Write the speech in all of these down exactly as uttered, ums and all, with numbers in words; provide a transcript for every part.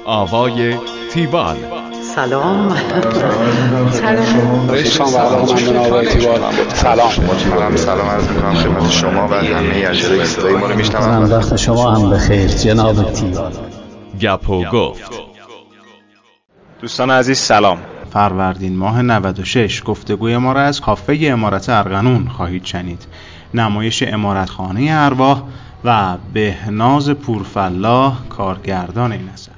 آوای تیوال. سلام. سلام. شما علاقه‌مندان آوای تیوال. سلام. منم سلام عرض می‌کنم خدمت شما و همه اجزایی که صدای ما رو میشنون. وقت شما هم بخیر جناب تیوال. گپ و گفت. دوستان عزیز سلام. فروردین ماه نود و شش گفتگوی ما را از کافه امارت ارغنون خواهید شنید. نمایش امارتخانه ارواح و بهناز پورفلاح کارگردان این اثر.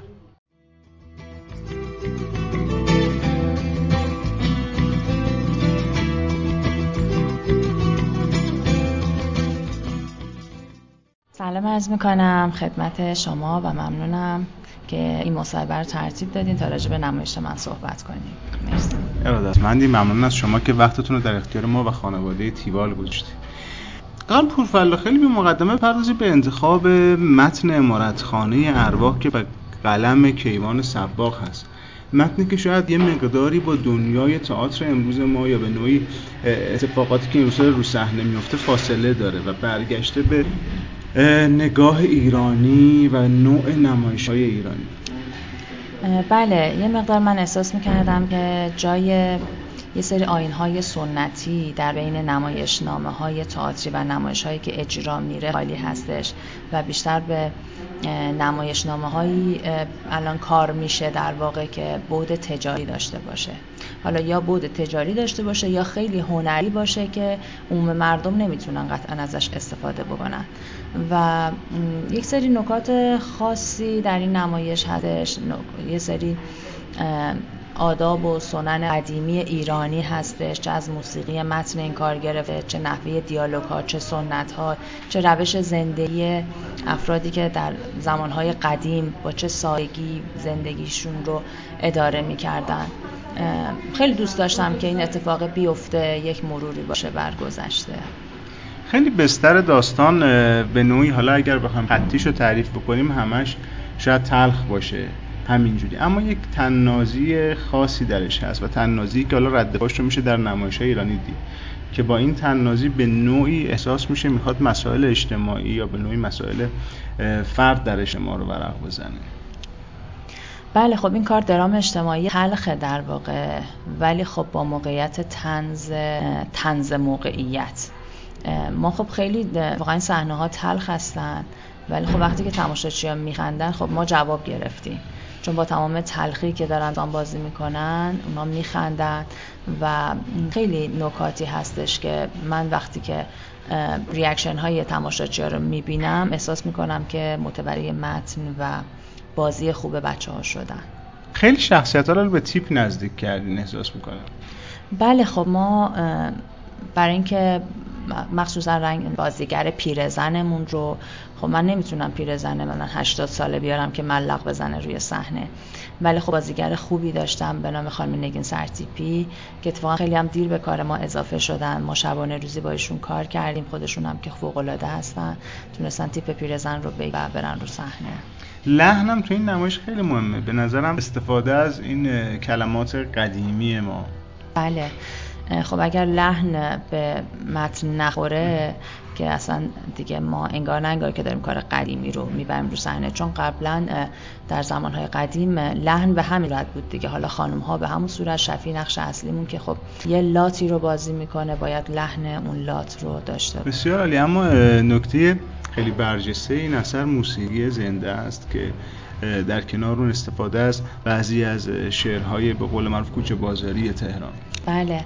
سلام عرض میکنم خدمت شما و ممنونم که این مصاحبه رو ترتیب دادین تا راجع به نمایش من صحبت کنیم. مرسی. ارادتمندی، ممنون از شما که وقتتون رو در اختیار ما و خانواده تیوال گذاشتید. قبل پورفلاح خیلی به مقدمه پردازی به انتخاب متن امارتخانه ارواح که به قلم کیوان صباغ هست. متنی که شاید یه مقداری با دنیای تئاتر امروز ما یا به نوعی اتفاقاتی که امروز رو صحنه میفته فاصله داره و برگشته به نگاه ایرانی و نوع نمایش‌های ایرانی. بله، یه مقدار من احساس می‌کردم که جای یه سری آیین‌های سنتی در بین نمایشنامه‌های تئاتری و نمایش‌هایی که اجرا میره خالی هستش و بیشتر به نمایشنامه‌هایی الان کار میشه در واقع که بعد تجاری داشته باشه. حالا یا بعد تجاری داشته باشه یا خیلی هنری باشه که عموم مردم نمیتونن قطعا ازش استفاده بکنن و یک سری نکات خاصی در این نمایش هستش. یه سری آداب و سنن قدیمی ایرانی هستش، چه از موسیقی متن این کار گرفته، چه نحوه دیالوگ ها، چه سنت ها، چه روش زندگی افرادی که در زمانهای قدیم با چه سادگی زندگیشون رو اداره می‌کردن. خیلی دوست داشتم که این اتفاق بیفته، یک مروری باشه بر گذشته. خیلی بستر داستان به نوعی، حالا اگر بخوام خطیش رو تعریف بکنیم همش شاید تلخ باشه همینجوری، اما یک طنازی خاصی درش هست و طنازی که حالا رد پاش رو میشه در نمایش‌های ایرانی دید که با این طنازی به نوعی احساس میشه میخواد مسائل اجتماعی یا به نوعی مسائل فرد در اجتماع رو ورق بزنه. بله، خب این کار درام اجتماعی تلخه در واقع، ولی خب با موقعیت طنز طنز موقعیت. ما خب خیلی واقعا صحنه ها تلخ هستن، ولی خب وقتی که تماشاچی‌ها میخندن خب ما جواب گرفتیم، چون با تمام تلخی که دارن دان بازی میکنن اونا میخندن و خیلی نکاتی هستش که من وقتی که ریاکشن های تماشاچی‌ها رو میبینم احساس میکنم که متولی متن و بازی خوب بچه‌ها شدن. خیلی شخصیت‌ها رو به تیپ نزدیک کردین احساس میکنم. بله، خب ما برای اینکه مخصوصا رنگ بازیگر پیرزنمون رو، خب من نمیتونم پیرزن من هشتاد ساله بیارم که ملق بزنه روی صحنه، ولی خب بازیگر خوبی داشتم به نام خانم نگین سرتیپی که اتفاقا خیلی هم دیر به کار ما اضافه شدن. ما شبانه روزی با ایشون کار کردیم، خودشون هم که فوق العاده هستن، تونستن تیپ پیرزن رو بگیرن و برن رو صحنه. لحنم تو این نمایش خیلی مهمه به نظرم، استفاده از این کلمات قدیمی ما. بله، خب اگر لحن به متن نخوره که اصلا دیگه ما انگار نه انگار که داریم کار قدیمی رو میبریم رو صحنه، چون قبلا در زمانهای قدیم لحن به همین صورت بود دیگه. حالا خانم ها به همون صورت، شفیع نقش اصلیمون که خب یه لاتی رو بازی میکنه باید لحن اون لات رو داشته باشه. بسیار عالی. اما نکته خیلی برجسته این اثر موسیقی زنده است که در کنار اون استفاده از بعضی از شعرهای به قول معروف کوچه بازاری تهران. بله،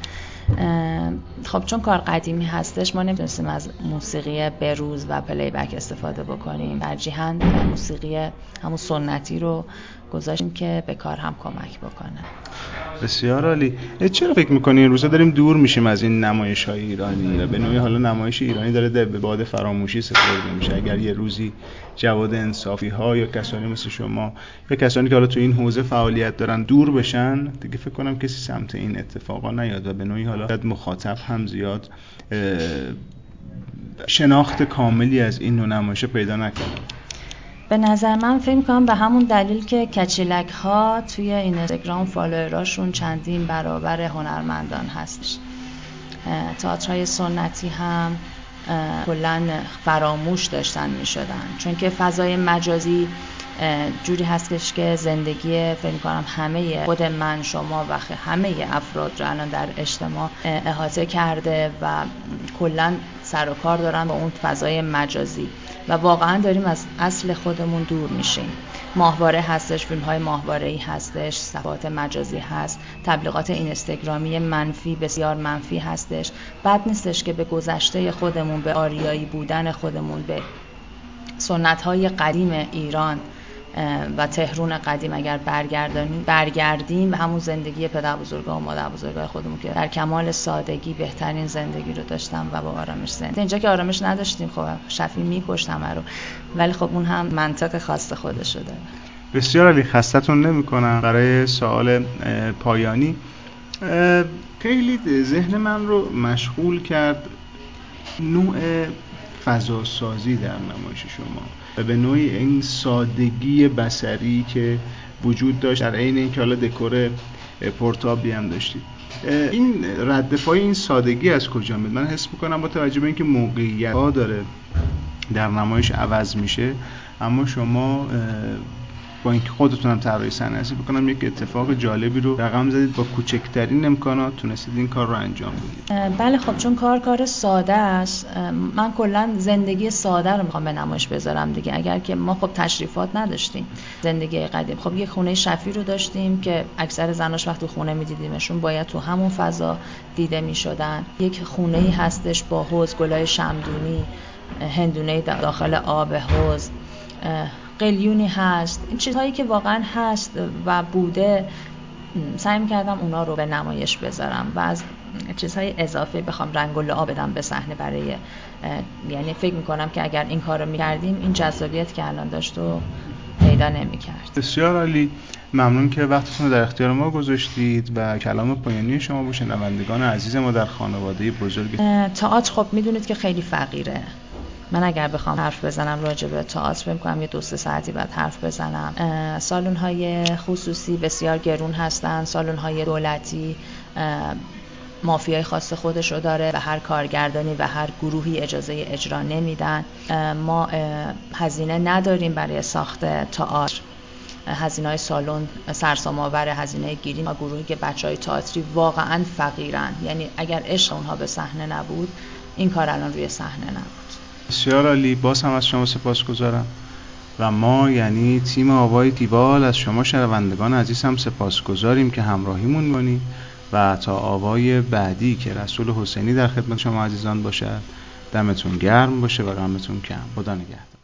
خب چون کار قدیمی هستش ما نمیتونستیم از موسیقی بروز و پلی بک استفاده بکنیم، ترجیحاً موسیقی همون سنتی رو گذاشتیم که به کار هم کمک بکنه. بسیار عالی. چرا فکر می‌کنی این روزا داریم دور میشیم از این نمایش‌های ایرانی و به نوعی حالا نمایش ایرانی داره به باد فراموشی سپرده میشه؟ اگر یه روزی جواد انصافی‌ها یا کسانی مثل شما یا کسانی که حالا تو این حوزه فعالیت دارن دور بشن، دیگه فکر کنم کسی سمت این اتفاقا نیاد و به نوعی حالا مخاطب هم زیاد شناخت کاملی از این نوع نمایش پیدا نکنه. به نظر من فکر می‌کنم به همون دلیل که کچیلک ها توی اینستاگرام فالووراشون چندین برابر هنرمندان هستش. تئاترهای سنتی هم کلاً فراموش داشتن می‌شدن، چون که فضای مجازی جوری هستش که زندگی فکر می‌کنم همه خود من، شما و همه افراد رو الان در اجتماع احاطه کرده و کلاً سر و کار دارن با اون فضای مجازی و واقعاً داریم از اصل خودمون دور میشیم. ماهواره هستش، فیلم‌های ماهواره‌ای هستش، صفحات مجازی هست، تبلیغات اینستاگرامی منفی بسیار منفی هستش. بد نیستش که به گذشته خودمون، به آریایی بودن خودمون، به سنت‌های قدیم ایران و تهران قدیم اگر برگردیم برگردیم به همون زندگی پدر بزرگا و مادر بزرگای خودمون که در کمال سادگی بهترین زندگی رو داشتن و با آرامش زندگی. اینجا که آرامش نداشتیم، خب شفیع می‌کشت همه رو، ولی خب اون هم منطق خاص خودش رو داره. بسیار عالی، خستتون نمی‌کنم. برای سوال پایانی، خیلی ذهن من رو مشغول کرد نوع فضاسازی در نمایش شما و به نوعی این سادگی بصری که وجود داشت در عین اینکه حالا دکور پورتابلی هم داشتید. این رد پای این سادگی از کجا میاد؟ من حس میکنم با توجه به اینکه موقعیت ها داره در نمایش عوض میشه، اما شما با اینکه خودتون هم طراحی صحنه هستید، بکنم یک اتفاق جالبی رو رقم زدید، با کوچکترین امکانات تونستید این کار رو انجام بدید. بله خب چون کار کار ساده است، من کلا زندگی ساده رو میخوام به نمایش بذارم دیگه. اگر که ما خب تشریفات نداشتیم، زندگی قدیم خب یک خونه شفیع رو داشتیم که اکثر زناش وقتی خونه میدیدیمشون باید تو همون فضا دیده میشدن. یک خونه‌ای هستش با حوض، گلای شمدونی، هندونه داخل آب حوض، قلیونی هست. این چیزهایی که واقعا هست و بوده، سعی می‌کردم اونا رو به نمایش بذارم و از چیزهای اضافه بخوام رنگ و لعاب بدم به صحنه برای، یعنی فکر می‌کنم که اگر این کار رو می‌کردیم این جذابیت که الان داشت رو پیدا نمی‌کرد. بسیار عالی، ممنون که وقتتون رو در اختیار ما گذاشتید و کلام پایانی شما با شنوندگان عزیز ما در خانواده بزرگ تئاتر خب می‌دونید که خیلی فقیره. من اگر بخوام حرف بزنم راجع به تئاتر فکر کنم یه دو سه ساعتی بعد حرف بزنم. سالن‌های خصوصی بسیار گرون هستن، سالن‌های دولتی مافیای خاص خودش رو داره و هر کارگردانی و هر گروهی اجازه اجرا نمیدن. ما هزینه نداریم برای ساخت تئاتر، هزینه‌های سالن سرسام‌آور، هزینه گیری. ما گروهی که بچه‌های تئاتری واقعاً فقیرن، یعنی اگر عشق اونها به صحنه نبود این کار الان روی صحنه نبود. بسیار عالی، باز هم از شما سپاسگزارم و ما یعنی تیم آوای تیوال از شما شنوندگان عزیز هم سپاسگزاریم که همراهیمون می‌کنید و تا آوای بعدی که رسول حسینی در خدمت شما عزیزان باشد، دمتون گرم باشه و غمتون کم. خدا نگهدار.